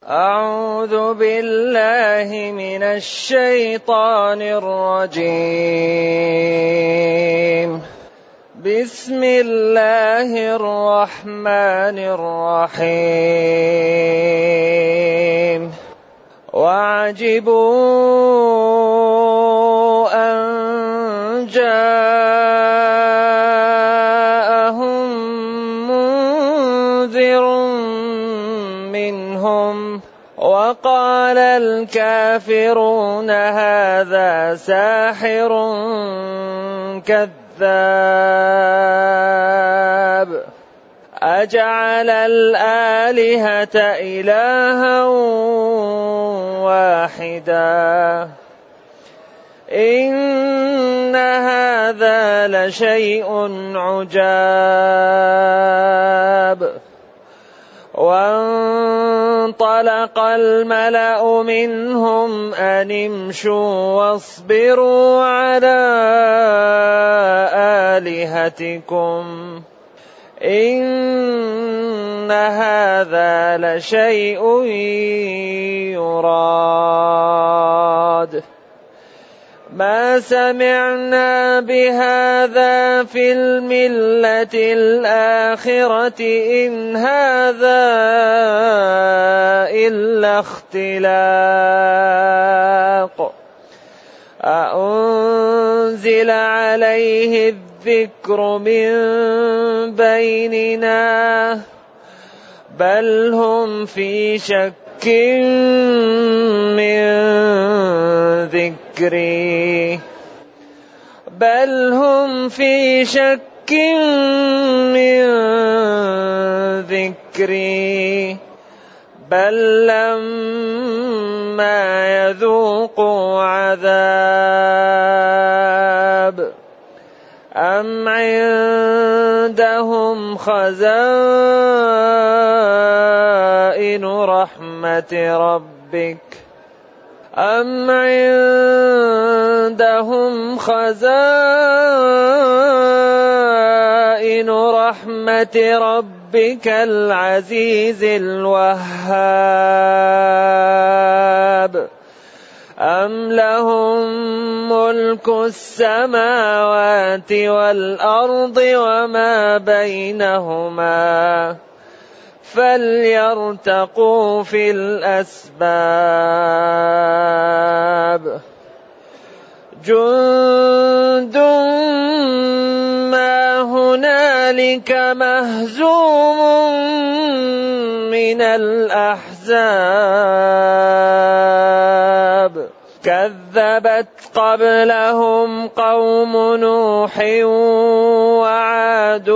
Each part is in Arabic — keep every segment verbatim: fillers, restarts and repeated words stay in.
أعوذ بالله من الشيطان الرجيم. بسم الله الرحمن الرحيم. وعجبوا أن جاءهم منذر منهم وقال الكافرون هذا ساحر كذاب أجعل الآلهة إلها واحدا إن هذا لشيء عجاب. وانطلق الملأ منهم أن امشوا واصبروا على آلهتكم إن هذا لشيء يراد ما سمعنا بهذا في الملة الآخرة إن هذا إلا اختلاق أأنزل عليه الذكر من بيننا بل هم في شك من ذكري بل هم في شك من ذكري بل لما يذوقوا عذاب أم عندهم خزائن رحمة ربك أم عندهم خزائن رحمة ربك العزيز الوهاب أم لهم ملك السماوات والأرض وما بينهما فليرتقوا في الأسباب جند ما هنالك مهزوم من الأحزاب كذبت قبلهم قوم نوح وعاد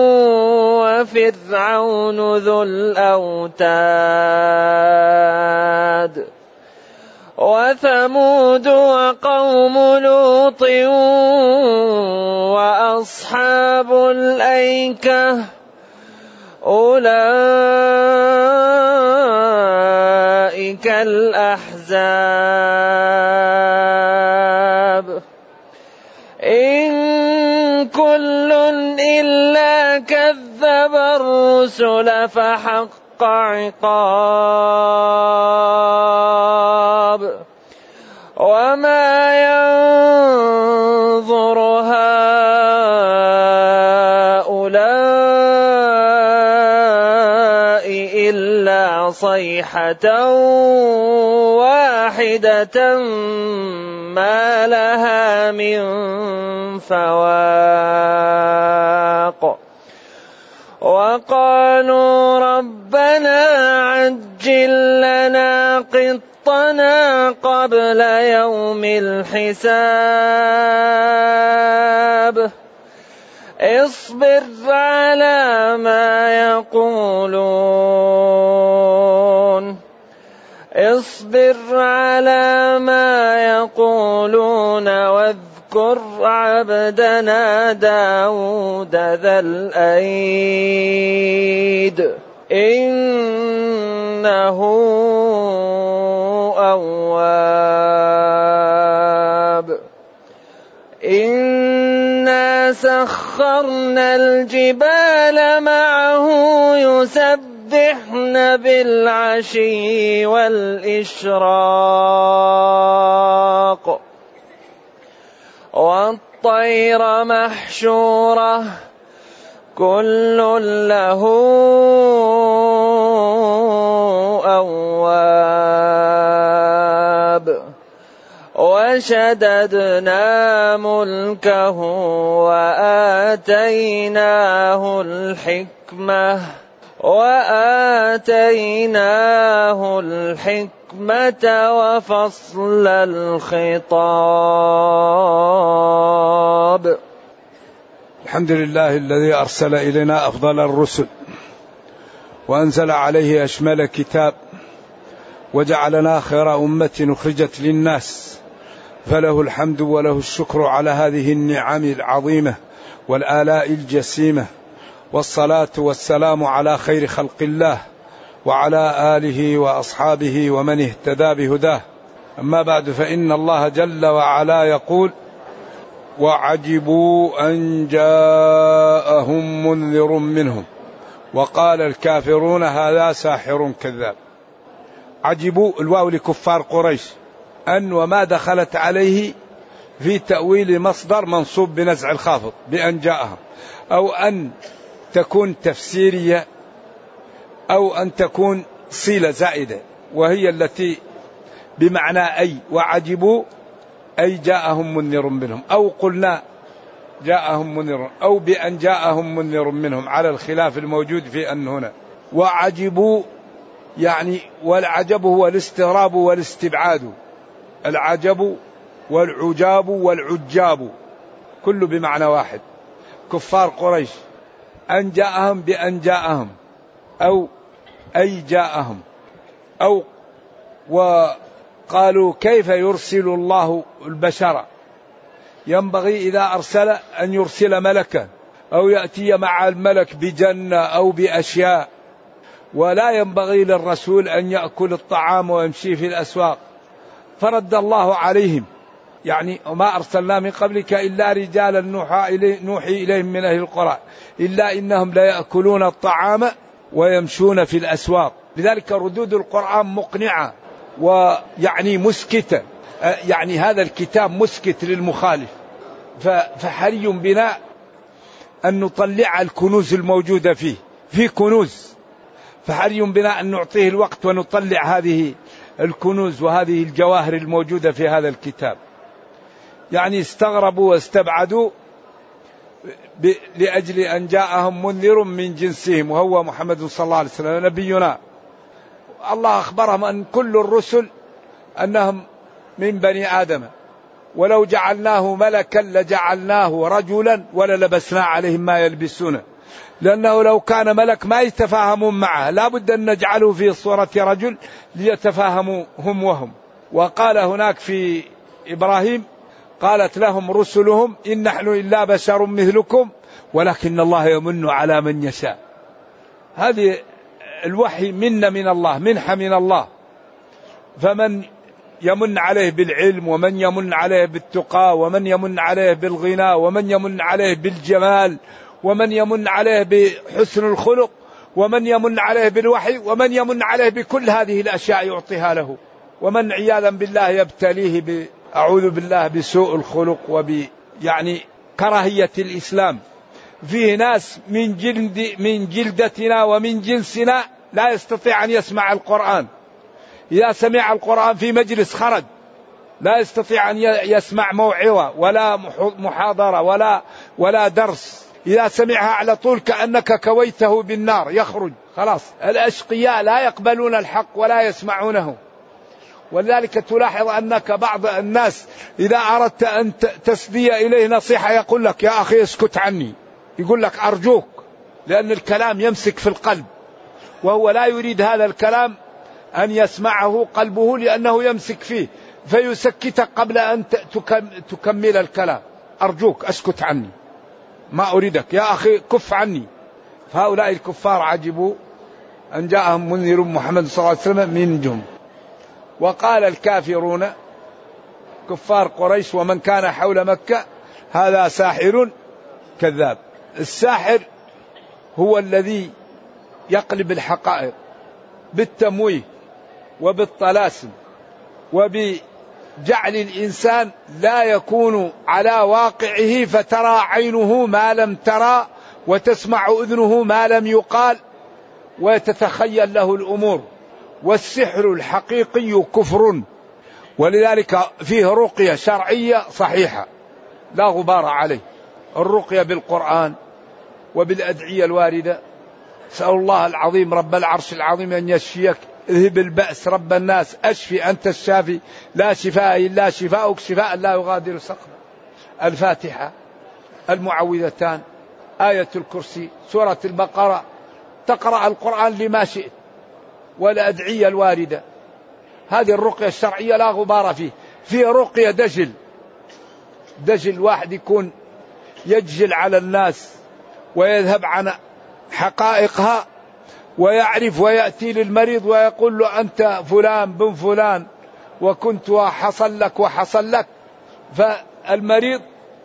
وفرعون ذو الأوتاد وثمود وقوم لوط وأصحاب الأيكة أولئك الأحزاب إن كل إلا كذب الرسل فحق عقاب وما ينظر هؤلاء إلا صيحة واحدة ما لها من فواق وقالوا ربنا عجل لنا قطنا قبل يوم الحساب اصبر على ما يقولون اصبر على ما يقولون واذكر عبدنا داود ذا الأيد إنه أواب إنا سخرنا الجبال معه يسبحون يسبحن بالعشي والإشراق والطير محشورة كل له أواب وشددنا ملكه وآتيناه الحكمة وآتيناه الحكمة وفصل الخطاب. الحمد لله الذي أرسل إلينا أفضل الرسل وأنزل عليه أشمل كتاب وجعلنا خير أمة أخرجت للناس، فله الحمد وله الشكر على هذه النعم العظيمة والآلاء الجسيمة، والصلاة والسلام على خير خلق الله وعلى آله وأصحابه ومن اهتدى بهداه. أما بعد، فإن الله جل وعلا يقول: وعجبوا أن جاءهم منذر منهم وقال الكافرون هذا ساحر كذاب. عجبوا الواو لكفار قريش، أن وما دخلت عليه في تأويل مصدر منصوب بنزع الخافض بأن جاءهم، أو أن تكون تفسيرية، أو أن تكون صلة زائدة وهي التي بمعنى أي. وعجبوا أي جاءهم منذر منهم، أو قلنا جاءهم منذر، أو بأن جاءهم منذر منهم، على الخلاف الموجود في أن هنا. وعجبوا يعني، والعجب هو الاستغراب والاستبعاد، العجب والعجاب والعجاب كله بمعنى واحد. كفار قريش أن جاءهم بأن جاءهم، أو أي جاءهم، أو وقالوا كيف يرسل الله البشر، ينبغي إذا أرسل أن يرسل ملكا أو يأتي مع الملك بجنة أو بأشياء، ولا ينبغي للرسول أن يأكل الطعام ويمشي في الأسواق. فرد الله عليهم يعني: وما أرسلنا من قبلك إلا رجالا نوحي إليه نوحي إليهم من أهل القرى إلا إنهم لا يأكلون الطعام ويمشون في الأسواق. لذلك ردود القرآن مقنعة ويعني مسكتة، يعني هذا الكتاب مسكت للمخالف. فحري بنا أن نطلع الكنوز الموجودة فيه، في كنوز، فحري بنا أن نعطيه الوقت ونطلع هذه الكنوز وهذه الجواهر الموجودة في هذا الكتاب. يعني استغربوا واستبعدوا لأجل أن جاءهم منذر من جنسهم وهو محمد صلى الله عليه وسلم نبينا. الله أخبرهم أن كل الرسل أنهم من بني آدم، ولو جعلناه ملكا لجعلناه رجلا وللبسنا عليهم ما يلبسونه، لأنه لو كان ملك ما يتفاهمون معه، لا بد أن نجعله في صورة رجل ليتفاهموا هم وهم. وقال هناك في إبراهيم: قالت لهم رسلهم إن نحن إلا بشر مثلكم ولكن الله يمن على من يشاء. هذه الوحي منة من الله، منحة من الله. فمن يمن عليه بالعلم، ومن يمن عليه بالتقى، ومن يمن عليه بالغنى، ومن يمن عليه بالجمال، ومن يمن عليه بحسن الخلق، ومن يمن عليه بالوحي، ومن يمن عليه بكل هذه الأشياء يعطيها له. ومن عياذا بالله يبتليه ب أعوذ بالله بسوء الخلق وب يعني كراهية الإسلام. فيه ناس من جلد من جلدتنا ومن جنسنا لا يستطيع أن يسمع القرآن، إذا سمع القرآن في مجلس خرج، لا يستطيع أن يسمع موعظة ولا محاضرة ولا ولا درس، إذا سمعها على طول كأنك كويته بالنار يخرج خلاص. الأشقياء لا يقبلون الحق ولا يسمعونه. ولذلك تلاحظ أنك بعض الناس إذا أردت أن تسدي إليه نصيحة يقول لك: يا أخي اسكت عني، يقول لك أرجوك، لأن الكلام يمسك في القلب، وهو لا يريد هذا الكلام أن يسمعه قلبه لأنه يمسك فيه، فيسكتك قبل أن تكمل الكلام. أرجوك اسكت عني، ما أريدك، يا أخي كف عني. فهؤلاء الكفار عجبوا أن جاءهم منذر محمد صلى الله عليه وسلم منهم. وقال الكافرون كفار قريش ومن كان حول مكة هذا ساحر كذاب. الساحر هو الذي يقلب الحقائق بالتمويه وبالطلاسم وبجعل الإنسان لا يكون على واقعه، فترى عينه ما لم ترى وتسمع أذنه ما لم يقال وتتخيل له الأمور. والسحر الحقيقي كفر، ولذلك فيه رقية شرعية صحيحة لا غبار عليه، الرقية بالقرآن وبالأدعية الواردة. سأل الله العظيم رب العرش العظيم أن يشفيك، اذهب البأس رب الناس، أشفي أنت الشافي، لا شفاء إلا شفاءك شفاء لا يغادر سقما. الفاتحة، المعوذتان، آية الكرسي، سورة البقرة، تقرأ القرآن لما شئت، والأدعية الواردة. هذه الرقية الشرعية لا غبار فيه. في رقية دجل، دجل واحد يكون يجل على الناس ويذهب عن حقائقها ويعرف ويأتي للمريض ويقول له أنت فلان بن فلان وكنت وحصل لك وحصل لك، فالمريض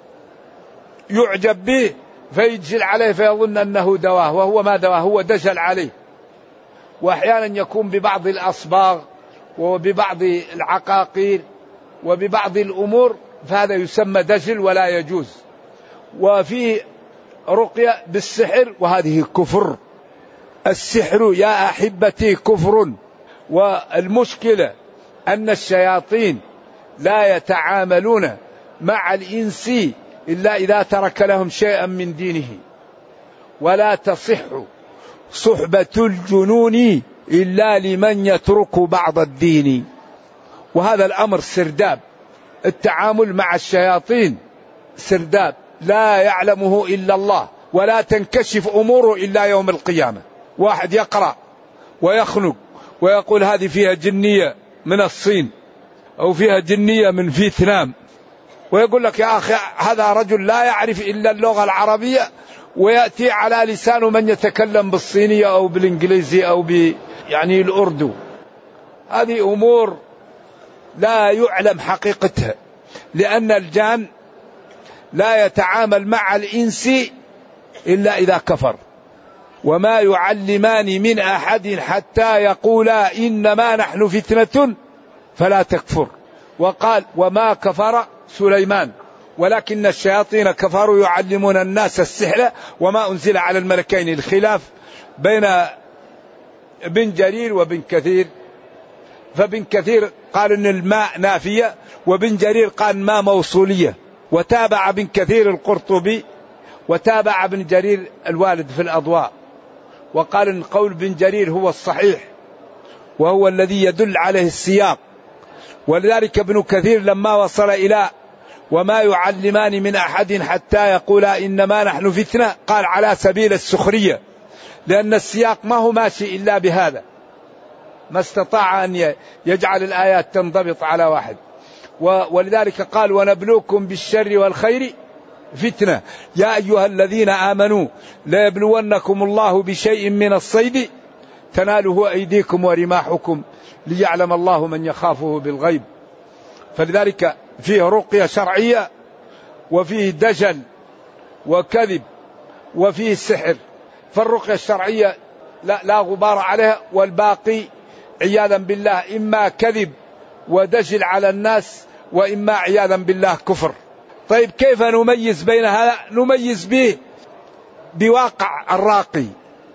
يعجب به فيجل عليه فيظن أنه دواه وهو ما دواه، هو دجل عليه. وأحيانا يكون ببعض الأصباغ وببعض العقاقير وببعض الأمور، فهذا يسمى دجل ولا يجوز. وفي رقية بالسحر وهذه كفر. السحر يا أحبتي كفر. والمشكلة أن الشياطين لا يتعاملون مع الإنس إلا إذا ترك لهم شيئا من دينه، ولا تصح صحبة الجنون إلا لمن يترك بعض الدين. وهذا الأمر سرداب، التعامل مع الشياطين سرداب لا يعلمه إلا الله، ولا تنكشف أموره إلا يوم القيامة. واحد يقرأ ويخنق ويقول هذه فيها جنية من الصين أو فيها جنية من فيتنام، ويقول لك يا أخي هذا رجل لا يعرف إلا اللغة العربية، ويأتي على لسان من يتكلم بالصينية أو بالإنجليزي أو ب يعني الأردو. هذه أمور لا يعلم حقيقتها، لأن الجان لا يتعامل مع الإنس إلا إذا كفر. وما يعلمان من أحد حتى يقولا إنما نحن فتنة فلا تكفر. وقال وما كفر سليمان ولكن الشياطين كفروا يعلمون الناس السحر وما أنزل على الملكين. الخلاف بين ابن جرير وابن كثير، فابن كثير قال إن الماء نافية، وابن جرير قال ما موصولية. وتابع ابن كثير القرطبي وتابع ابن جرير الوالد في الأضواء، وقال إن قول ابن جرير هو الصحيح وهو الذي يدل عليه السياق. ولذلك ابن كثير لما وصل إلى وما يعلمان من أحد حتى يقولا إنما نحن فتنة قال على سبيل السخرية، لأن السياق ما هو ماشي إلا بهذا، ما استطاع أن يجعل الآيات تنضبط على واحد. ولذلك قال ونبلوكم بالشر والخير فتنة يا أيها الذين آمنوا لا يبلونكم الله بشيء من الصيد تناله أيديكم ورماحكم ليعلم الله من يخافه بالغيب. فلذلك فيه رقية شرعية وفيه دجل وكذب وفيه سحر. فالرقية الشرعية لا, لا غبار عليها، والباقي عياذا بالله إما كذب ودجل على الناس وإما عياذا بالله كفر. طيب كيف نميز بين هذا؟ نميز به بواقع الراقي.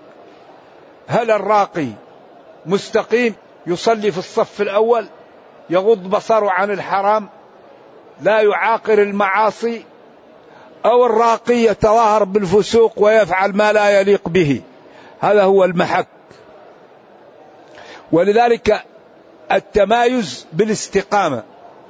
هل الراقي مستقيم يصلي في الصف الأول يغض بصره عن الحرام لا يعاقر المعاصي، أو الراقي يتظاهر بالفسوق ويفعل ما لا يليق به؟ هذا هو المحك. ولذلك التمايز بالاستقامة.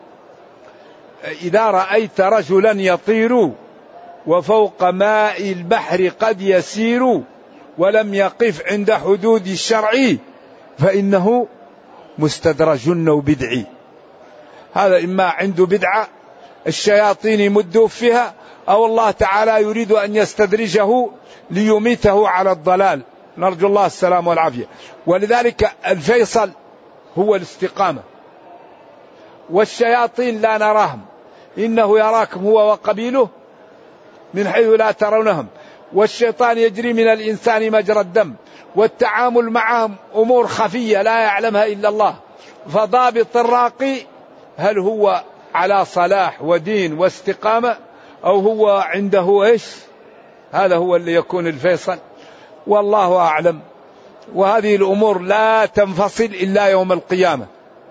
إذا رأيت رجلا يطير وفوق ماء البحر قد يسير ولم يقف عند حدود الشرع فإنه مستدرج أو بدعي. هذا إما عنده بدعة الشياطين يمدوا فيها، أو الله تعالى يريد أن يستدرجه ليميته على الضلال، نرجو الله السلام والعافية. ولذلك الفيصل هو الاستقامة. والشياطين لا نراهم، إنه يراكم هو وقبيله من حيث لا ترونهم، والشيطان يجري من الإنسان مجرى الدم، والتعامل معهم أمور خفية لا يعلمها إلا الله. فضابط الراقي هل هو على صلاح ودين واستقامة أو هو عنده إيش؟ هذا هو اللي يكون الفيصل، والله أعلم. وهذه الأمور لا تنفصل إلا يوم القيامة،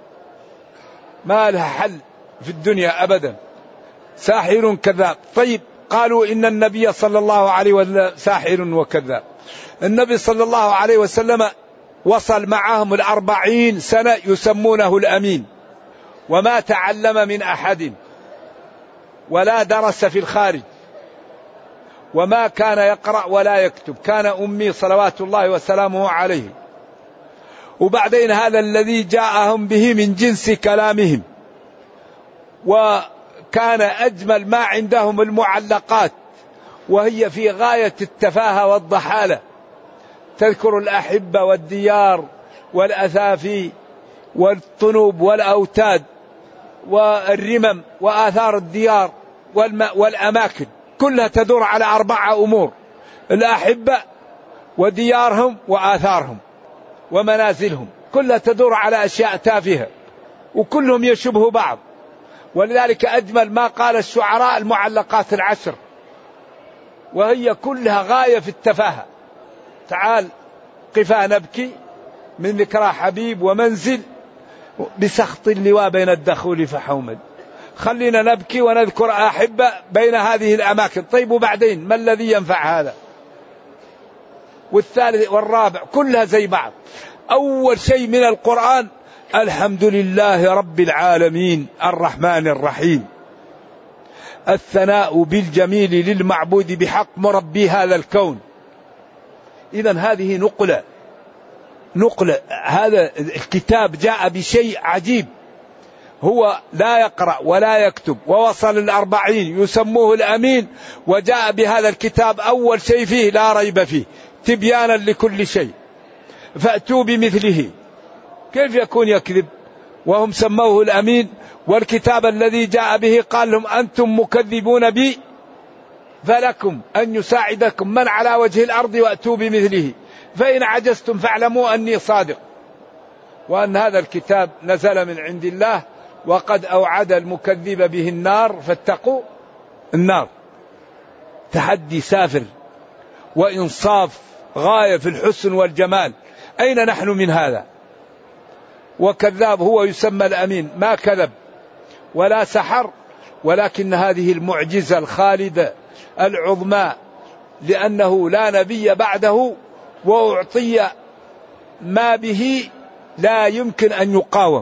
ما لها حل في الدنيا أبدا. ساحر كذاب. طيب قالوا إن النبي صلى الله عليه وسلم ساحر وكذاب. النبي صلى الله عليه وسلم وصل معهم الأربعين سنة يسمونه الأمين، وما تعلم من أحد ولا درس في الخارج، وما كان يقرأ ولا يكتب، كان أمي صلوات الله وسلامه عليه. وبعدين هذا الذي جاءهم به من جنس كلامهم، وكان أجمل ما عندهم المعلقات، وهي في غاية التفاهة والضحالة، تذكر الأحبة والديار والأثافي والطنوب والأوتاد والرمم وآثار الديار والأماكن، كلها تدور على أربعة أمور: الأحبة وديارهم وآثارهم ومنازلهم، كلها تدور على أشياء تافهة وكلهم يشبه بعض. ولذلك أجمل ما قال الشعراء المعلقات العشر، وهي كلها غاية في التفاهة. تعال قفا نبكي من ذكرى حبيب ومنزل، بسخط اللواء بين الدخول فحومد. خلينا نبكي ونذكر أحبة بين هذه الأماكن. طيب وبعدين ما الذي ينفع هذا؟ والثالث والرابع كلها زي بعض. أول شيء من القرآن: الحمد لله رب العالمين الرحمن الرحيم، الثناء بالجميل للمعبود بحق مربي هذا الكون. إذن هذه نقلة نقلة هذا الكتاب جاء بشيء عجيب، هو لا يقرأ ولا يكتب، ووصل الأربعين يسموه الأمين، وجاء بهذا الكتاب أول شيء فيه لا ريب فيه تبيانا لكل شيء، فأتوا بمثله. كيف يكون يكذب وهم سموه الأمين؟ والكتاب الذي جاء به قال لهم: أنتم مكذبون بي فلكم أن يساعدكم من على وجه الأرض وأتوا بمثله، فإن عجزتم فاعلموا أني صادق، وأن هذا الكتاب نزل من عند الله، وقد أوعد المكذب به النار فاتقوا النار. تحدي سافر وإنصاف غاية في الحسن والجمال. أين نحن من هذا؟ وكذاب هو يسمى الأمين، ما كذب ولا سحر، ولكن هذه المعجزة الخالدة العظمى، لأنه لا نبي بعده، وأعطي ما به لا يمكن أن يقاوم.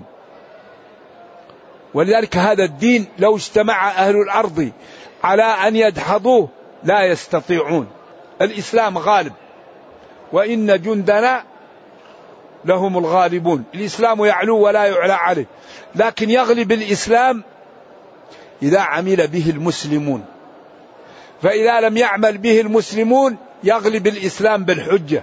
ولذلك هذا الدين لو اجتمع أهل الأرض على أن يدحضوه لا يستطيعون. الإسلام غالب، وإن جندنا لهم الغالبون. الإسلام يعلو ولا يعلى عليه، لكن يغلب الإسلام إذا عمل به المسلمون، فإذا لم يعمل به المسلمون يغلب الإسلام بالحجة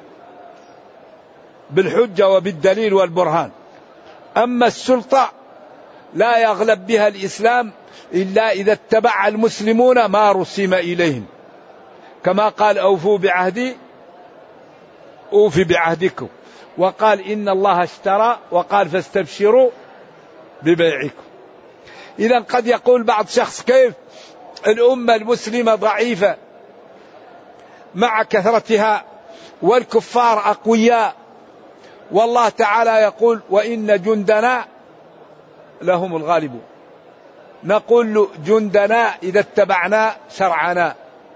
بالحجة وبالدليل والبرهان. أما السلطة لا يغلب بها الإسلام إلا إذا اتبع المسلمون ما رسم إليهم، كما قال: أوفوا بعهدي أوفي بعهدكم، وقال: إن الله اشترى، وقال: فاستبشروا ببيعكم. إذا قد يقول بعض شخص: كيف الأمة المسلمة ضعيفة مع كثرتها والكفار أقوياء، والله تعالى يقول: وإن جندنا لهم الغالبون. نقول له: جندنا إذا اتبعنا شرعنا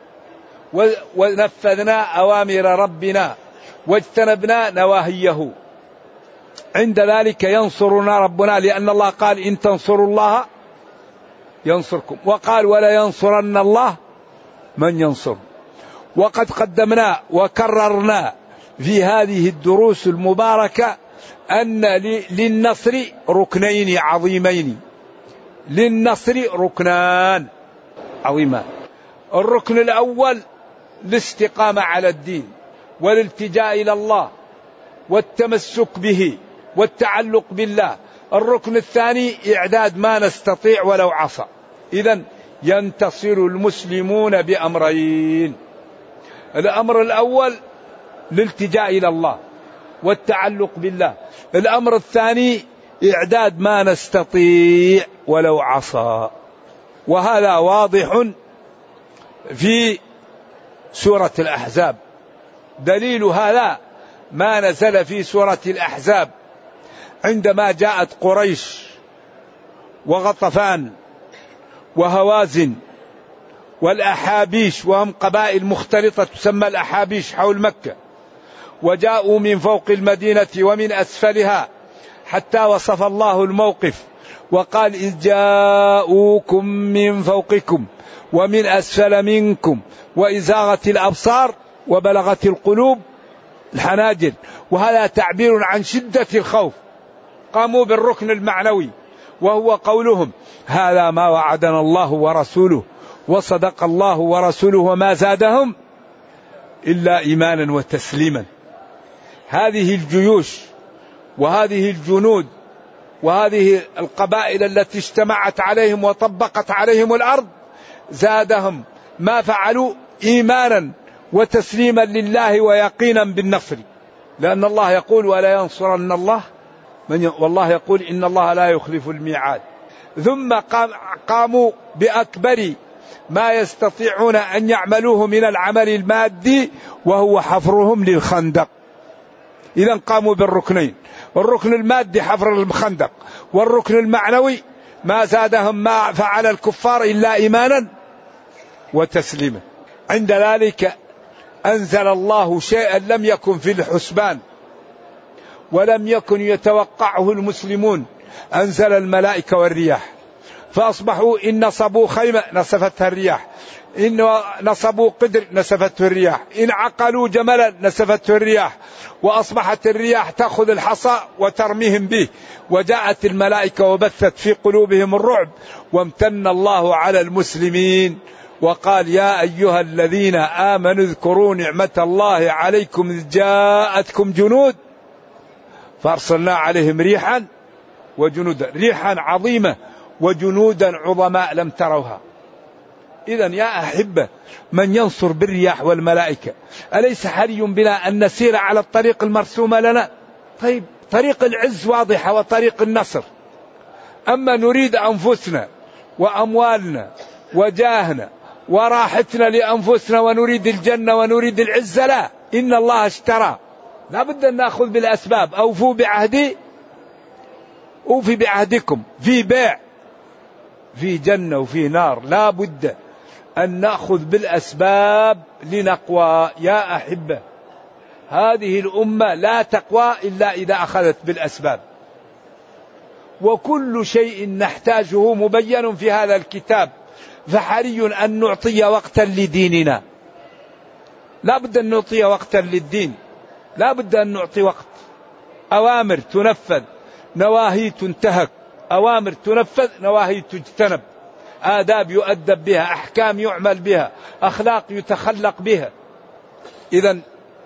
ونفذنا أوامر ربنا واجتنبنا نواهيه، عند ذلك ينصرنا ربنا، لأن الله قال: إن تنصروا الله ينصركم، وقال: ولا ينصرن الله من ينصر. وقد قدمنا وكررنا في هذه الدروس المباركة أن للنصر ركنين عظيمين، للنصر ركنان عظيمان. الركن الأول الاستقامة على الدين والالتجاء إلى الله والتمسك به والتعلق بالله. الركن الثاني إعداد ما نستطيع ولو عصى. إذن ينتصر المسلمون بأمرين: الأمر الأول الالتجاء إلى الله والتعلق بالله. الأمر الثاني إعداد ما نستطيع ولو عصى، وهذا واضح في سورة الأحزاب. دليل هذا ما نزل في سورة الأحزاب عندما جاءت قريش وغطفان وهوازن والأحابيش، وهم قبائل مختلطة تسمى الأحابيش حول مكة، وجاءوا من فوق المدينة ومن أسفلها، حتى وصف الله الموقف وقال إذ جاءوكم من فوقكم ومن أسفل منكم وإذ زاغت الأبصار وبلغت القلوب الحناجر. وهذا تعبير عن شدة الخوف. قاموا بالركن المعنوي وهو قولهم هذا ما وعدنا الله ورسوله وصدق الله ورسوله وما زادهم إلا إيمانا وتسليما. هذه الجيوش وهذه الجنود وهذه القبائل التي اجتمعت عليهم وطبقت عليهم الأرض زادهم ما فعلوا إيمانا وتسليما لله ويقينا بالنصر، لأن الله يقول ولا ينصرن الله من، والله يقول إن الله لا يخلف الميعاد. ثم قاموا بأكبر ما يستطيعون أن يعملوه من العمل المادي وهو حفرهم للخندق. إذا قاموا بالركنين، الركن المادي حفر الخندق، والركن المعنوي ما زادهم ما فعل الكفار إلا إيمانا وتسليما. عند ذلك أنزل الله شيئا لم يكن في الحسبان ولم يكن يتوقعه المسلمون، أنزل الملائكة والرياح، فأصبحوا إن نصبوا خيمة نسفتها الرياح، إن نصبوا قدر نسفته الرياح، إن عقلوا جملا نسفته الرياح، وأصبحت الرياح تأخذ الحصى وترميهم به، وجاءت الملائكة وبثت في قلوبهم الرعب، وامتن الله على المسلمين وقال يا أيها الذين آمنوا اذكروا نعمة الله عليكم إذ جاءتكم جنود فأرسلنا عليهم ريحا وجنودا، ريحا عظيمة وجنودا عظماء لم تروها. إذن يا أحبة من ينصر بالرياح والملائكة، أليس حري بنا أن نسير على الطريق المرسومة لنا؟ طيب طريق العز واضحة وطريق النصر، أما نريد أنفسنا وأموالنا وجاهنا وراحتنا لأنفسنا ونريد الجنة ونريد العزة، لا، إن الله اشترى، لا بد أن نأخذ بالأسباب. أوفوا بعهدي أوفي بعهدكم، في بيع في جنة وفي نار، لا بد أن نأخذ بالأسباب لنقوى. يا أحبة هذه الأمة لا تقوى إلا إذا أخذت بالأسباب، وكل شيء نحتاجه مبين في هذا الكتاب، فحري أن نعطي وقتا لديننا، لا بد أن نعطي وقتا للدين، لا بد أن نعطي وقت. أوامر تنفذ، نواهي تنتهك، أوامر تنفذ، نواهي تجتنب، آداب يؤدب بها، أحكام يعمل بها، أخلاق يتخلق بها. إذن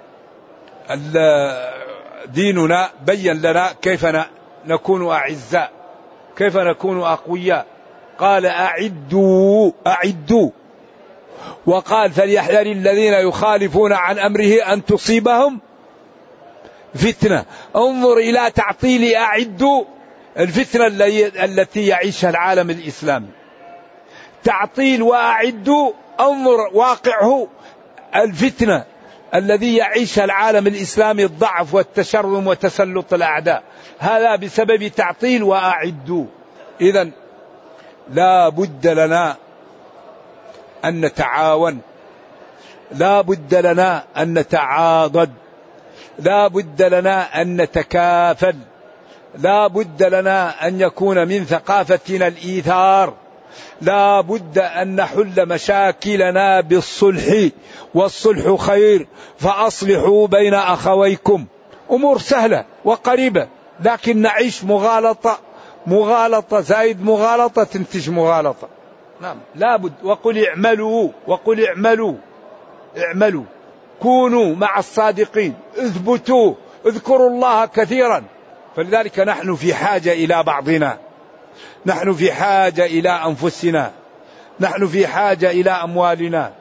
ديننا بين لنا كيف نكون أعزاء، كيف نكون أقوياء. قال أعدوا أعدوا، وقال فليحذر الذين يخالفون عن أمره أن تصيبهم فتنة. انظر إلى تعطيل أعدوا، الفتنة التي يعيشها العالم الإسلامي، تعطيل وأعدوا، انظر واقعه الفتنة الذي يعيشها العالم الإسلامي، الضعف والتشرذم وتسلط الأعداء، هذا بسبب تعطيل وأعدوا. إذن لا بد لنا أن نتعاون، لا بد لنا أن نتعاضد، لا بد لنا أن نتكافل، لا بد لنا أن يكون من ثقافتنا الإيثار، لا بد أن نحل مشاكلنا بالصلح، والصلح خير، فأصلحوا بين أخويكم. أمور سهلة وقريبة، لكن نعيش مغالطة، مغالطة زائد مغالطة تنتج مغالطة. نعم لا بد. وقل اعملوا، وقل اعملوا اعملوا كونوا مع الصادقين، اثبتوا، اذكروا الله كثيرا. فلذلك نحن في حاجة إلى بعضنا، نحن في حاجة إلى أنفسنا، نحن في حاجة إلى أموالنا،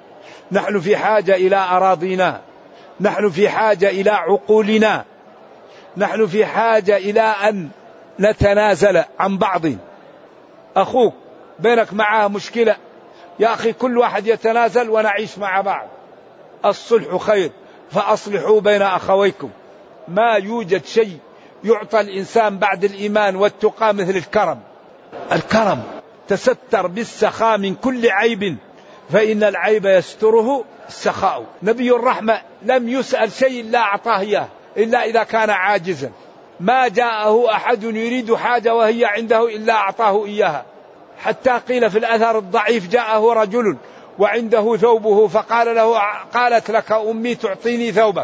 نحن في حاجة إلى أراضينا، نحن في حاجة إلى عقولنا، نحن في حاجة إلى أن نتنازل عن بعض. أخوك بينك معه مشكلة، يا أخي كل واحد يتنازل ونعيش مع بعض. الصلح خير، فأصلحوا بين أخويكم. ما يوجد شيء يعطى الإنسان بعد الإيمان والتقى مثل الكرم. الكرم تستر بالسخاء من كل عيب، فإن العيب يستره السخاء. نبي الرحمة لم يسأل شيء إلا أعطاه إياه، إلا إذا كان عاجزا. ما جاءه أحد يريد حاجة وهي عنده إلا أعطاه إياها. حتى قيل في الأثر الضعيف جاءه رجل وعنده ثوبه فقال له قالت لك أمي تعطيني ثوبك،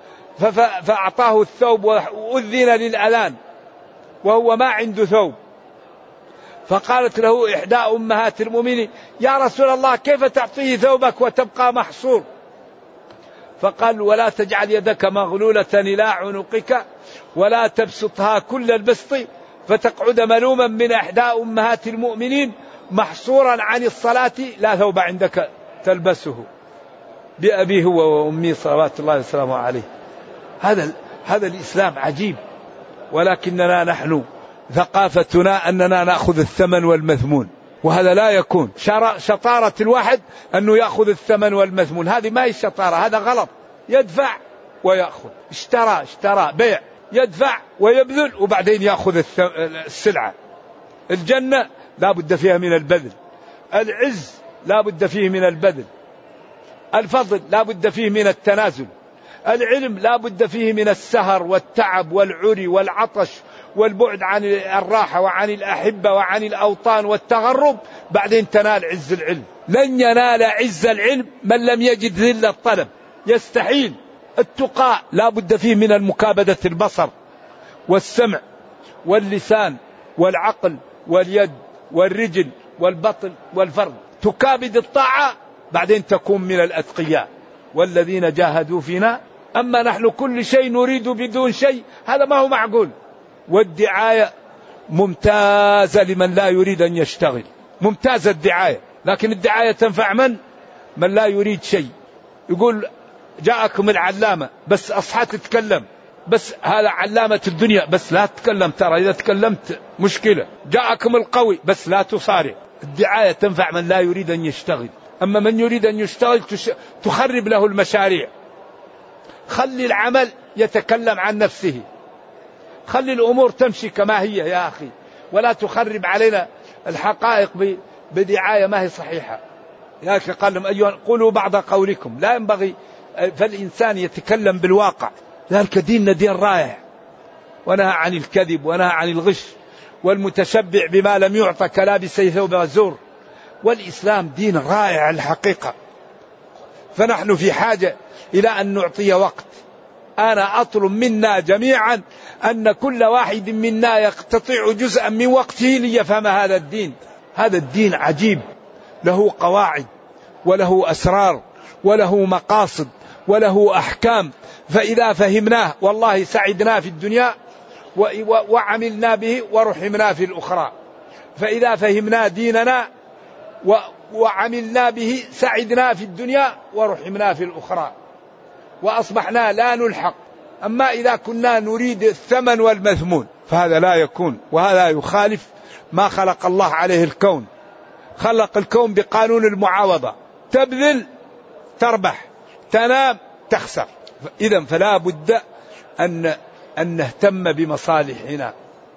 فأعطاه الثوب وأذن للأذان وهو ما عنده ثوب. فقالت له إحدى أمهات المؤمنين يا رسول الله كيف تعطيه ثوبك وتبقى محصور؟ فقال ولا تجعل يدك مغلولة إلى عنقك ولا تبسطها كل البسط فتقعد ملوما من إحدى أمهات المؤمنين محصورا عن الصلاة لا ثوب عندك تلبسه. بأبيه هو وأمي صلوات الله وسلامه عليه. هذا هذا الإسلام عجيب، ولكننا نحن ثقافتنا أننا نأخذ الثمن والمثمون، وهذا لا يكون. شطارة الواحد أنه يأخذ الثمن والمثمون، هذه ما هي الشطارة، هذا غلط. يدفع ويأخذ، اشترى اشترى بيع، يدفع ويبذل وبعدين يأخذ السلعة. الجنة لا بد فيها من البذل، العز لا بد فيه من البذل، الفضل لا بد فيه من التنازل، العلم لا بد فيه من السهر والتعب والعري والعطش والبعد عن الراحة وعن الأحبة وعن الأوطان والتغرب، بعدين تنال عز العلم. لن ينال عز العلم من لم يجد ذل الطلب، يستحيل. التقاء لا بد فيه من المكابدة، البصر والسمع واللسان والعقل واليد والرجل والبطن والفرد، تكابد الطاعة بعدين تكون من الأتقياء. والذين جاهدوا فينا. أما نحن كل شيء نريد بدون شيء، هذا ما هو معقول. والدعاية ممتازة لمن لا يريد أن يشتغل، ممتازة الدعاية، لكن الدعاية تنفع من؟ من لا يريد شيء. يقول جاءكم العلامة بس أصحى تتكلم، بس هذا علامة الدنيا بس لا تتكلم، ترى إذا تكلمت مشكلة. جاءكم القوي بس لا تصارع. الدعاية تنفع من لا يريد أن يشتغل، أما من يريد أن يشتغل تخرب له المشاريع. خلي العمل يتكلم عن نفسه، خلي الأمور تمشي كما هي يا أخي، ولا تخرب علينا الحقائق بدعاية ما هي صحيحة. يا أخي قال لهم أيها قولوا بعض قولكم، لا ينبغي فالإنسان يتكلم بالواقع. ذلك ديننا دين رائع، ونهى عن الكذب ونهى عن الغش والمتشبع بما لم يعطى كلابس ثوب الزور. والإسلام دين رائع الحقيقة. فنحن في حاجة إلى أن نعطي وقت. أنا أطلب منا جميعا أن كل واحد منا يقتطع جزءا من وقته ليفهم هذا الدين. هذا الدين عجيب، له قواعد وله أسرار وله مقاصد وله أحكام، فإذا فهمناه والله سعدنا في الدنيا وعملنا به ورحمنا في الأخرى. فإذا فهمنا ديننا وعملنا به سعدنا في الدنيا ورحمنا في الأخرى، وأصبحنا لا نلحق. أما إذا كنا نريد الثمن والمثمون فهذا لا يكون، وهذا يخالف ما خلق الله عليه الكون. خلق الكون بقانون المعاوضة، تبذل تربح، تنام تخسر. إذن فلا بد أن أن نهتم بمصالحنا،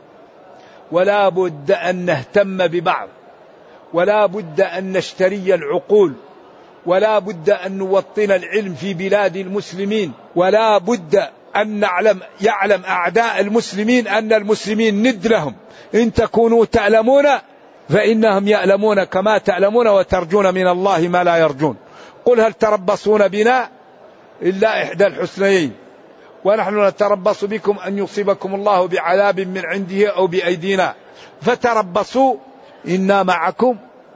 ولا بد أن نهتم ببعض، ولا بد أن نشتري العقول، ولا بد أن نوطن العلم في بلاد المسلمين، ولا بد أن نعلم يعلم أعداء المسلمين أن المسلمين ند لهم. إن تكونوا تعلمون فإنهم يعلمون كما تعلمون وترجون من الله ما لا يرجون. قل هل تربصون بنا إلا إحدى الحسنيين ونحن نتربص بكم أن يصيبكم الله بعذاب من عنده أو بأيدينا فتربصوا إنا معكم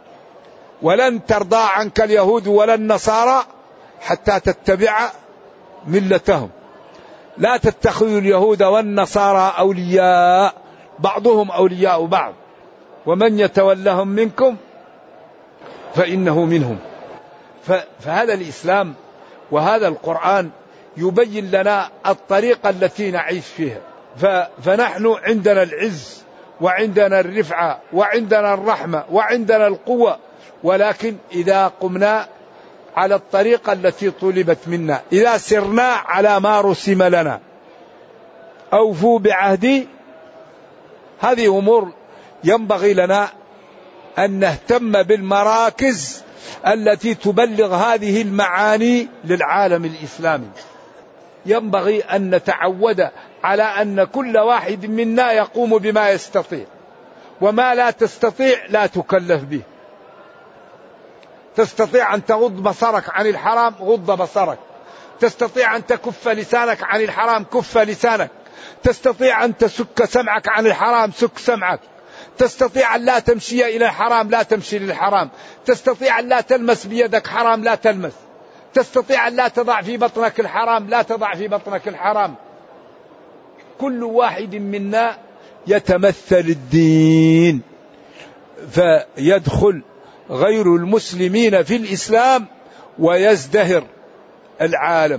ولن ترضى عنك اليهود ولا النصارى حتى تتبع ملتهم. لا تتخذوا اليهود والنصارى أولياء بعضهم أولياء بعض ومن يتولهم منكم فإنه منهم. فهذا الإسلام وهذا القرآن يبين لنا الطريقة التي نعيش فيها. فنحن عندنا العز وعندنا الرفعة وعندنا الرحمة وعندنا القوة، ولكن إذا قمنا على الطريقة التي طلبت منا، إذا سرنا على ما رسم لنا، أوفوا بعهدي، هذه أمور ينبغي لنا أن نهتم بالمراكز التي تبلغ هذه المعاني للعالم الإسلامي. ينبغي أن نتعود على أن كل واحد منا يقوم بما يستطيع، وما لا تستطيع لا تكلف به. تستطيع أن تغض بصرك عن الحرام، غض بصرك. تستطيع أن تكف لسانك عن الحرام، كف لسانك. تستطيع أن تسك سمعك عن الحرام، سك سمعك. تستطيع أن لا تمشي إلى الحرام، لا تمشي للحرام. تستطيع أن لا تلمس بيدك حرام، لا تلمس. تستطيع أن لا تضع في بطنك الحرام، لا تضع في بطنك الحرام. كل واحد منا يتمثل الدين، فيدخل غير المسلمين في الإسلام ويزدهر العالم.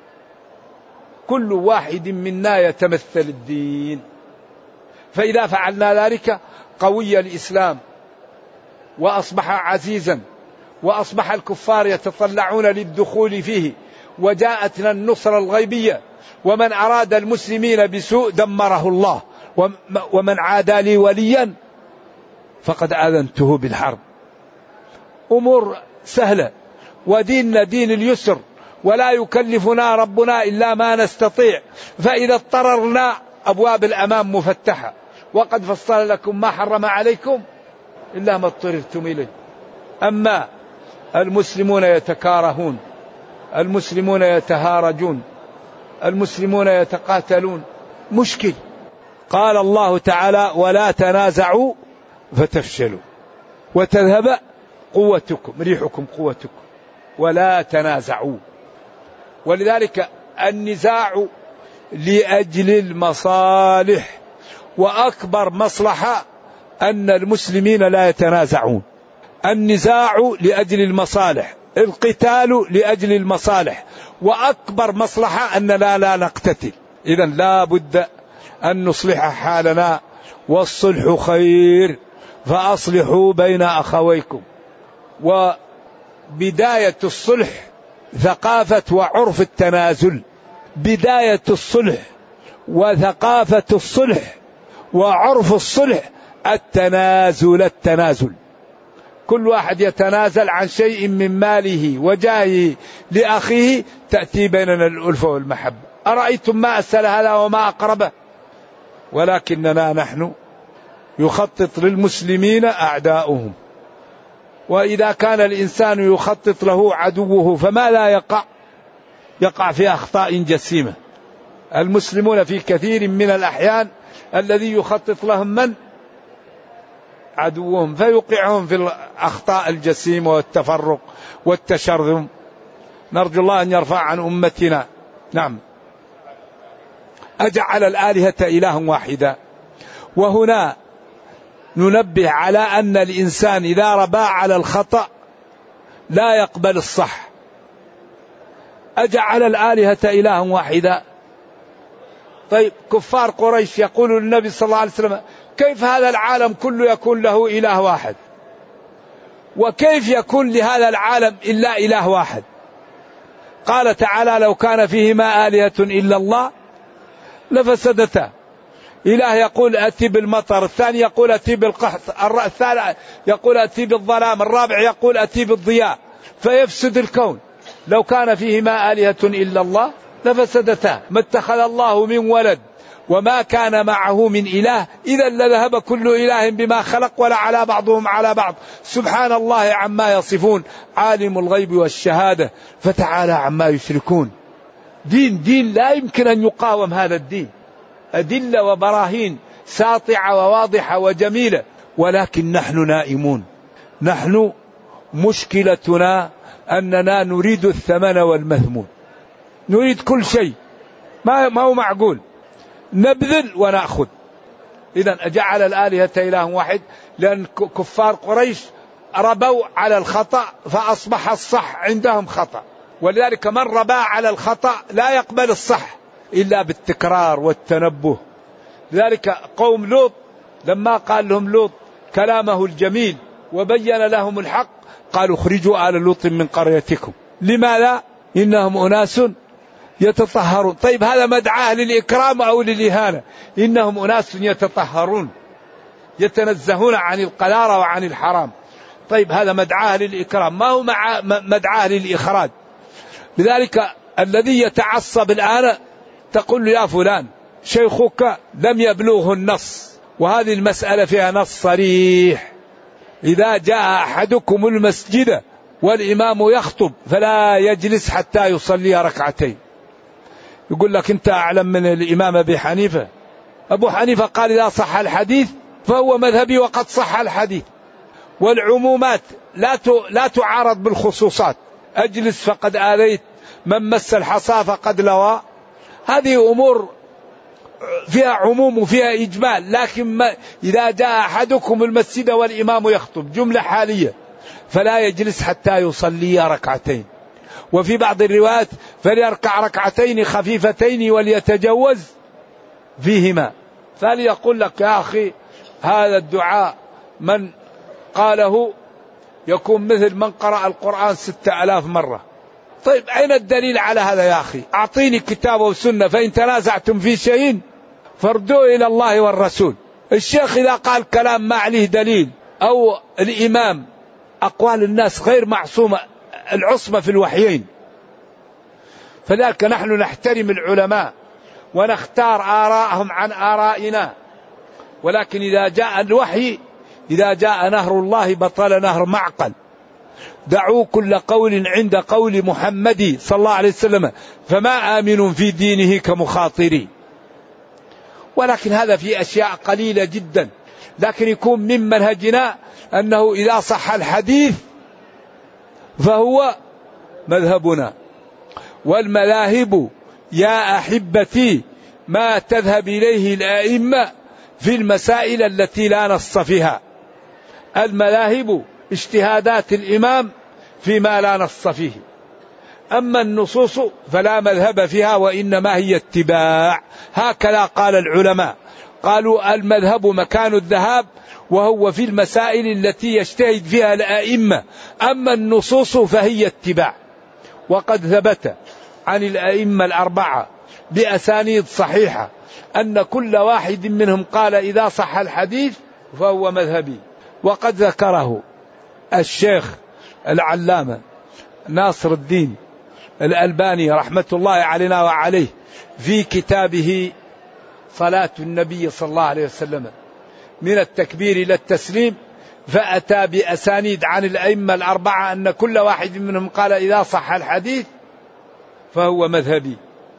كل واحد منا يتمثل الدين، فإذا فعلنا ذلك قوي الإسلام وأصبح عزيزا، وأصبح الكفار يتطلعون للدخول فيه، وجاءتنا النصرة الغيبية. ومن أراد المسلمين بسوء دمره الله، ومن عادى لي وليا فقد آذنته بالحرب. أمور سهلة، وديننا دين اليسر، ولا يكلفنا ربنا إلا ما نستطيع. فإذا اضطررنا أبواب الأمام مفتحة، وقد فصل لكم ما حرم عليكم إلا ما اضطررتم إليه. أما المسلمون يتكارهون، المسلمون يتهارجون، المسلمون يتقاتلون، مشكل. قال الله تعالى: ولا تنازعوا فتفشلوا وتذهب قوتكم، ريحكم قوتكم، ولا تنازعوا. ولذلك النزاع لأجل المصالح، وأكبر مصلحة أن المسلمين لا يتنازعون. النزاع لأجل المصالح، القتال لأجل المصالح، وأكبر مصلحة أن لا لا نقتتل. إذن لا بد أن نصلح حالنا، والصلح خير، فأصلحوا بين أخويكم. وبداية الصلح ثقافة وعرف التنازل. بداية الصلح وثقافة الصلح وعرف الصلح التنازل. التنازل كل واحد يتنازل عن شيء من ماله وجاهه لأخيه، تأتي بيننا الألفة والمحبة. أرأيتم ما أسهل هذا وما أقربه؟ ولكننا نحن يخطط للمسلمين أعداؤهم، وإذا كان الإنسان يخطط له عدوه فما لا يقع؟ يقع في أخطاء جسيمة. المسلمون في كثير من الأحيان الذي يخطط لهم من؟ عدوهم، فيوقعهم في الأخطاء الجسيمة والتفرق والتشرذم. نرجو الله أن يرفع عن أمتنا. نعم. أجعل الآلهة إله واحدا. وهنا ننبه على أن الإنسان إذا ربى على الخطأ لا يقبل الصح. أجعل الآلهة إله واحدا. طيب كفار قريش يقول للنبي صلى الله عليه وسلم: كيف هذا العالم كله يكون له إله واحد؟ وكيف يكون لهذا العالم إلا إله واحد؟ قال تعالى: لو كان فيهما آلهة إلا الله لفسدتا. إله يقول أتي بالمطر، الثاني يقول أتي بالقحط، الثالث يقول أتي بالظلام، الرابع يقول أتي بالضياء، فيفسد الكون. لو كان فيهما آلهة إلا الله لفسدتا، ما اتخذ الله من ولد وما كان معه من إله، إذا لذهب كل إله بما خلق ولا على بعضهم على بعض، سبحان الله عما يصفون، عالم الغيب والشهادة فتعالى عما يشركون. دين دين لا يمكن أن يقاوم هذا الدين، أدلة وبراهين ساطعة وواضحة وجميلة، ولكن نحن نائمون. نحن مشكلتنا أننا نريد الثمن والمثمون، نريد كل شيء، ما ما هو معقول، نبذل ونأخذ. إذن أجعل الآلهة إله واحد، لأن كفار قريش ربوا على الخطأ فأصبح الصح عندهم خطأ. ولذلك من ربى على الخطأ لا يقبل الصح إلا بالتكرار والتنبه. لذلك قوم لوط لما قال لهم لوط كلامه الجميل وبين لهم الحق قالوا اخرجوا آل لوط من قريتكم. لماذا؟ إنهم أناس يتطهرون. طيب هذا مدعاه للإكرام أو للإهانة؟ إنهم أناس يتطهرون يتنزهون عن القذارة وعن الحرام. طيب هذا مدعاه للإكرام، ما هو مع مدعاه للإخراج. لذلك الذي يتعصب الآن تقول له يا فلان شيخك لم يبلغه النص، وهذه المسألة فيها نص صريح: إذا جاء أحدكم المسجد والإمام يخطب فلا يجلس حتى يصلي ركعتين. يقول لك أنت أعلم من الإمام أبي حنيفة. أبو حنيفة قال إذا صح الحديث فهو مذهبي وقد صح الحديث. والعمومات لا لا تعارض بالخصوصات. أجلس فقد آذيت، من مس الحصى فقد لوى. هذه أمور فيها عموم وفيها إجمال. لكن ما إذا جاء أحدكم المسجد والإمام يخطب جملة حالية فلا يجلس حتى يصلي ركعتين. وفي بعض الروايات فليركع ركعتين خفيفتين وليتجوز فيهما. فليقول لك يا أخي هذا الدعاء من قاله يكون مثل من قرأ القرآن ستة آلاف مرة. طيب أين الدليل على هذا يا أخي؟ أعطيني كتاب وسنة، فإن تنازعتم في شيء فردوه إلى الله والرسول. الشيخ إذا قال كلام ما عليه دليل أو الإمام، أقوال الناس غير معصومة، العصمة في الوحيين. فذلك نحن نحترم العلماء ونختار آراءهم عن آرائنا، ولكن إذا جاء الوحي، إذا جاء نهر الله بطل نهر معقل. دعوا كل قول عند قول محمد صلى الله عليه وسلم فما آمن في دينه كمخاطري. ولكن هذا في أشياء قليلة جدا. لكن يكون من منهجنا أنه إذا صح الحديث فهو مذهبنا. والمذاهب يا أحبتي ما تذهب إليه الأئمة في المسائل التي لا نص فيها. المذاهب اجتهادات الإمام فيما لا نص فيه. أما النصوص فلا مذهب فيها وإنما هي اتباع. هكذا قال العلماء، قالوا المذهب مكان الذهاب وهو في المسائل التي يجتهد فيها الأئمة، أما النصوص فهي اتباع. وقد ثبت عن الأئمة الأربعة بأسانيد صحيحة أن كل واحد منهم قال إذا صح الحديث فهو مذهبي. وقد ذكره الشيخ العلامة ناصر الدين الألباني رحمة الله علينا وعليه في كتابه صلاة النبي صلى الله عليه وسلم من التكبير إلى التسليم، فأتى بأسانيد عن الأئمة الأربعة أن كل واحد منهم قال إذا صح الحديث فهو مذهبي.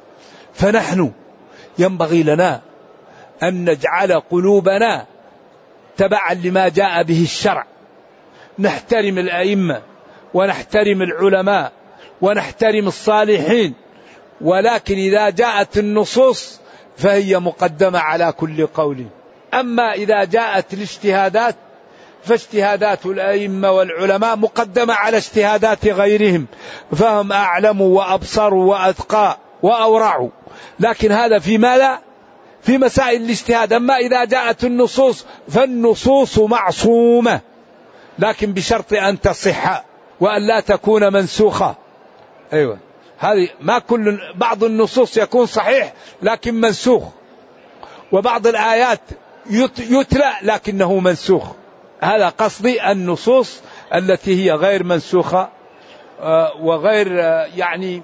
فنحن ينبغي لنا أن نجعل قلوبنا تبعا لما جاء به الشرع. نحترم الأئمة ونحترم العلماء ونحترم الصالحين، ولكن إذا جاءت النصوص فهي مقدمة على كل قول. أما إذا جاءت الاجتهادات فاجتهادات الأئمة والعلماء مقدمة على اجتهادات غيرهم، فهم أعلم وأبصر وأتقى وأورع. لكن هذا في ماذا؟ في مسائل الاجتهاد. أما إذا جاءت النصوص فالنصوص معصومة، لكن بشرط أن تصح وأن لا تكون منسوخة. أيوة، هذه ما كل بعض النصوص يكون صحيح لكن منسوخ، وبعض الآيات يتلى لكنه منسوخ. هذا قصدي النصوص التي هي غير منسوخة وغير يعني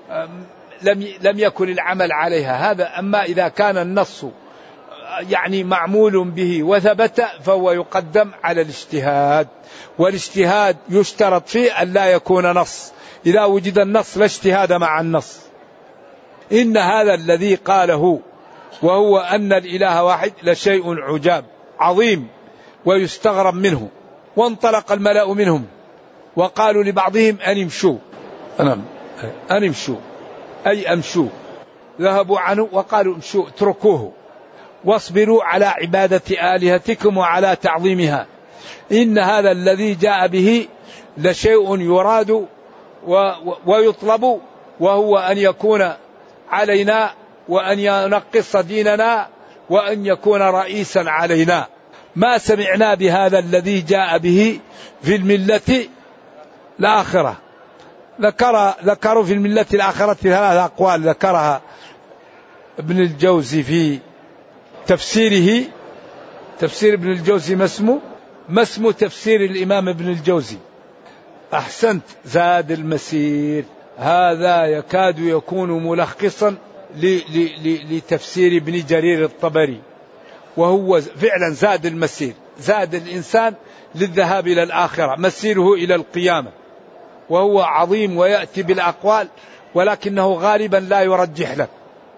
لم لم يكن العمل عليها. هذا أما إذا كان النص يعني معمول به وثبت فهو يقدم على الاجتهاد. والاجتهاد يشترط فيه أن لا يكون نص. إذا وجد النص لا اجتهاد مع النص. إن هذا الذي قاله وهو أن الإله واحد لشيء عجاب عظيم ويستغرب منه. وانطلق الملأ منهم وقالوا لبعضهم أن امشوا أن امشوا أي أمشوا. ذهبوا عنه وقالوا امشوا اتركوه واصبروا على عبادة آلهتكم وعلى تعظيمها إن هذا الذي جاء به لشيء يراد ويطلب، وهو أن يكون علينا وأن ينقص ديننا وأن يكون رئيسا علينا. ما سمعنا بهذا الذي جاء به في الملة الآخرة. ذكر ذكروا في الملة الآخرة ثلاث أقوال ذكرها ابن الجوزي في تفسيره. تفسير ابن الجوزي ما اسمه؟ ما اسمه تفسير الإمام ابن الجوزي؟ أحسنت، زاد المسير. هذا يكاد يكون ملخصا لتفسير ابن جرير الطبري، وهو فعلا زاد المسير، زاد الإنسان للذهاب إلى الآخرة، مسيره إلى القيامة، وهو عظيم ويأتي بالأقوال ولكنه غالبا لا يرجح لك،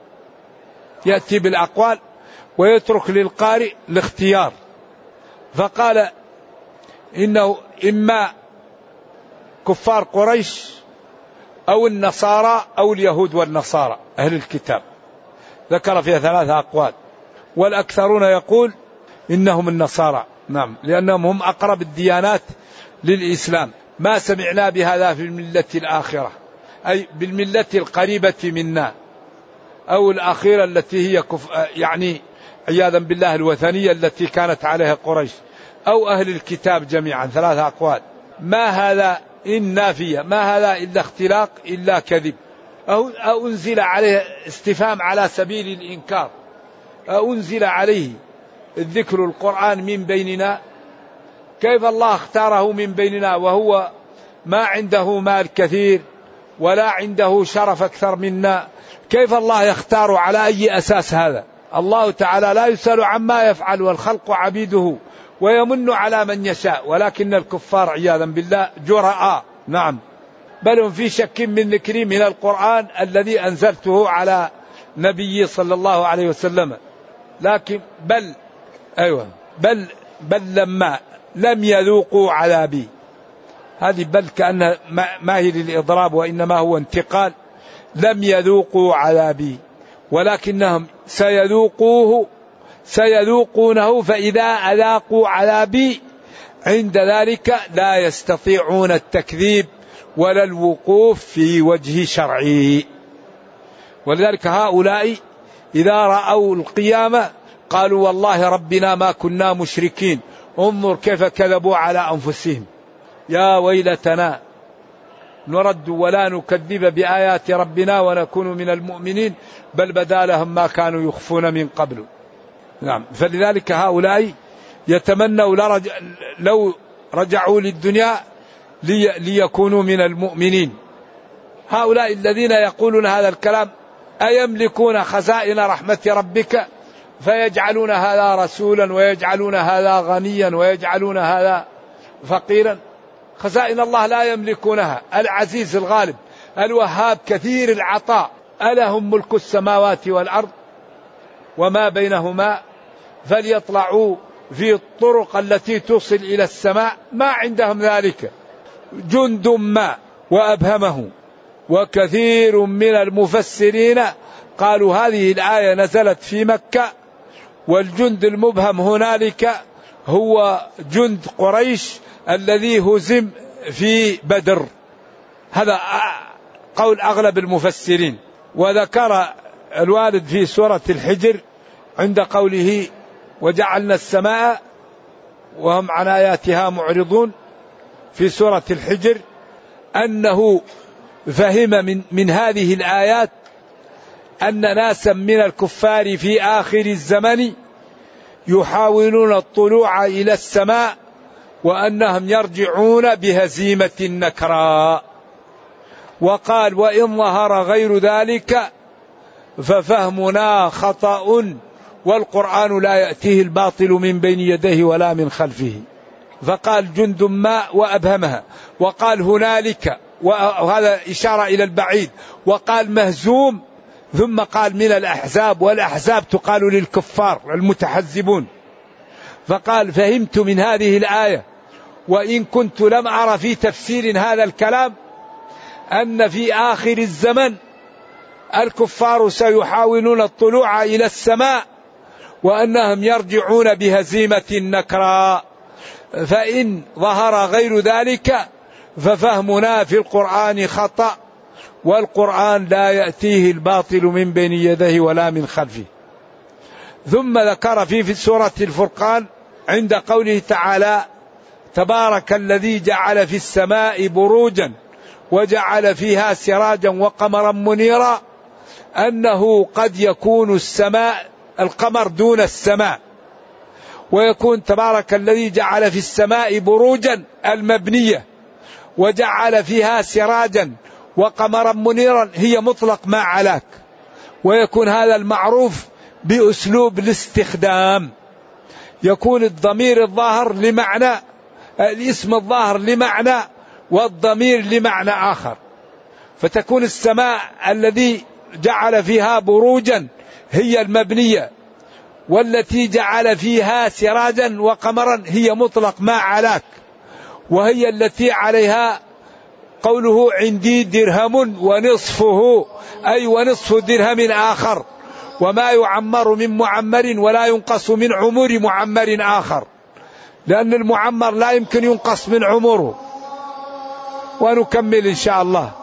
يأتي بالأقوال ويترك للقارئ الاختيار. فقال إنه إما كفار قريش أو النصارى أو اليهود والنصارى أهل الكتاب، ذكر فيها ثلاثة أقوال، والأكثرون يقول إنهم النصارى، نعم، لأنهم هم أقرب الديانات للإسلام. ما سمعنا بهذا في الملة الآخرة، أي بالملة القريبة منا، أو الأخيرة التي هي كف يعني عياذا بالله الوثنية التي كانت عليها قريش، أو أهل الكتاب جميعا. ثلاثة أقوال. ما هذا إن نافية، ما هذا إلا اختلاق إلا كذب، أو أنزل عليه استفهام على سبيل الإنكار، أنزل عليه الذكر القرآن من بيننا. كيف الله اختاره من بيننا وهو ما عنده مال كثير ولا عنده شرف أكثر منا؟ كيف الله يختار؟ على أي أساس هذا؟ الله تعالى لا يسأل عما يفعل والخلق عبيده، ويمن على من يشاء، ولكن الكفار عياذا بالله جرآء، نعم، بل هم في شك من ذكري من القرآن الذي أنزلته على نبي صلى الله عليه وسلم. لكن بل أيوة بل بل لما لم يذوقوا عذابي، هذه بل كأنها ما هي للإضراب وإنما هو انتقال. لم يذوقوا عذابي ولكنهم سيذوقوه سيذوقونه، فإذا أذاقوا عذابي عند ذلك لا يستطيعون التكذيب ولا الوقوف في وجه شرعي. ولذلك هؤلاء إذا رأوا القيامة قالوا والله ربنا ما كنا مشركين، انظر كيف كذبوا على أنفسهم. يا ويلتنا نرد ولا نكذب بآيات ربنا ونكون من المؤمنين بل بدا لهم ما كانوا يخفون من قبل. نعم، فلذلك هؤلاء يتمنوا لو رجعوا للدنيا لي ليكونوا من المؤمنين. هؤلاء الذين يقولون هذا الكلام أيملكون خزائن رحمة ربك فيجعلون هذا رسولا ويجعلون هذا غنيا ويجعلون هذا فقيرا؟ خزائن الله لا يملكونها. العزيز الغالب الوهاب كثير العطاء، ألهم ملك السماوات والأرض وما بينهما فليطلعوا في الطرق التي توصل إلى السماء، ما عندهم ذلك. جند ما وأبهمه. وكثير من المفسرين قالوا هذه الآية نزلت في مكة، والجند المبهم هنالك هو جند قريش الذي هزم في بدر. هذا قول أغلب المفسرين. وذكر الوالد في سورة الحجر عند قوله وجعلنا السماء وهم عن آياتها معرضون في سورة الحجر أنه فهم من, من هذه الآيات أن ناسا من الكفار في آخر الزمن يحاولون الطلوع إلى السماء وأنهم يرجعون بهزيمة نكراء. وقال وإن ظهر غير ذلك ففهمنا خطأ والقرآن لا يأتيه الباطل من بين يديه ولا من خلفه. فقال جند ما وأبهمها، وقال هنالك، وهذا إشارة إلى البعيد، وقال مهزوم، ثم قال من الأحزاب، والأحزاب تقال للكفار المتحزبون. فقال فهمت من هذه الآية وإن كنت لم أرى في تفسير هذا الكلام أن في آخر الزمن الكفار سيحاولون الطلوع إلى السماء وأنهم يرجعون بهزيمة نكراء. فإن ظهر غير ذلك ففهمنا في القرآن خطأ، والقرآن لا يأتيه الباطل من بين يديه ولا من خلفه. ثم ذكر في في سورة الفرقان عند قوله تعالى: تبارك الذي جعل في السماء بروجا وجعل فيها سراجا وقمرا منيرا، أنه قد يكون السماء القمر دون السماء، ويكون تبارك الذي جعل في السماء بروجا المبنية وجعل فيها سراجا وقمرا منيرا هي مطلق ما علاك، ويكون هذا المعروف بأسلوب الاستخدام، يكون الضمير الظاهر لمعنى، الاسم الظاهر لمعنى والضمير لمعنى آخر، فتكون السماء الذي جعل فيها بروجا هي المبنية، والتي جعل فيها سراجا وقمرا هي مطلق ما علاك، وهي التي عليها قوله عندي درهم ونصفه، أي ونصف درهم آخر، وما يعمر من معمر ولا ينقص من عمر معمر آخر، لأن المعمر لا يمكن ينقص من عمره. ونكمل إن شاء الله.